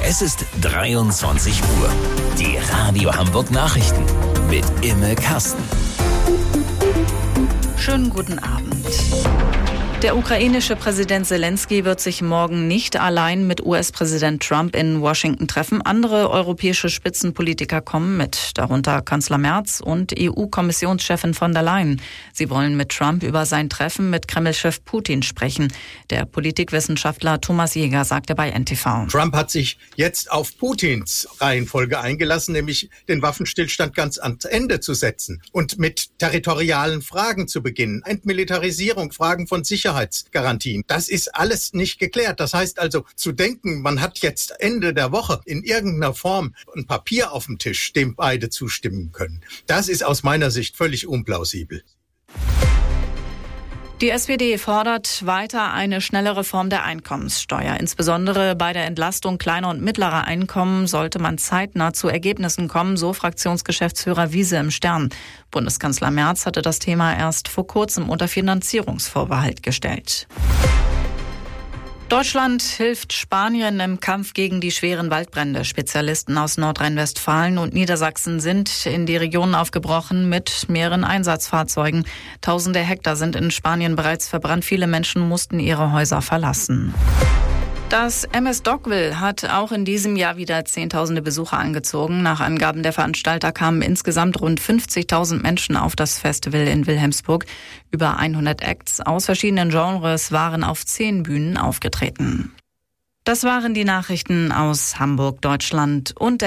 Es ist 23 Uhr. Die Radio Hamburg Nachrichten mit Imme Kasten. Schönen guten Abend. Der ukrainische Präsident Zelensky wird sich morgen nicht allein mit US-Präsident Trump in Washington treffen. Andere europäische Spitzenpolitiker kommen mit, darunter Kanzler Merz und EU-Kommissionschefin von der Leyen. Sie wollen mit Trump über sein Treffen mit Kreml-Chef Putin sprechen. Der Politikwissenschaftler Thomas Jäger sagte bei NTV. Trump hat sich jetzt auf Putins Reihenfolge eingelassen, nämlich den Waffenstillstand ganz ans Ende zu setzen und mit territorialen Fragen zu beginnen. Entmilitarisierung, Fragen von Sicherheitsgarantien. Das ist alles nicht geklärt. Das heißt also, zu denken, man hat jetzt Ende der Woche in irgendeiner Form ein Papier auf dem Tisch, dem beide zustimmen können, das ist aus meiner Sicht völlig unplausibel. Die SPD fordert weiter eine schnelle Reform der Einkommenssteuer. Insbesondere bei der Entlastung kleiner und mittlerer Einkommen sollte man zeitnah zu Ergebnissen kommen, so Fraktionsgeschäftsführer Wiese im Stern. Bundeskanzler Merz hatte das Thema erst vor kurzem unter Finanzierungsvorbehalt gestellt. Deutschland hilft Spanien im Kampf gegen die schweren Waldbrände. Spezialisten aus Nordrhein-Westfalen und Niedersachsen sind in die Region aufgebrochen mit mehreren Einsatzfahrzeugen. Tausende Hektar sind in Spanien bereits verbrannt. Viele Menschen mussten ihre Häuser verlassen. Das MS Dockville hat auch in diesem Jahr wieder Zehntausende Besucher angezogen. Nach Angaben der Veranstalter kamen insgesamt rund 50.000 Menschen auf das Festival in Wilhelmsburg. Über 100 Acts aus verschiedenen Genres waren auf 10 Bühnen aufgetreten. Das waren die Nachrichten aus Hamburg, Deutschland und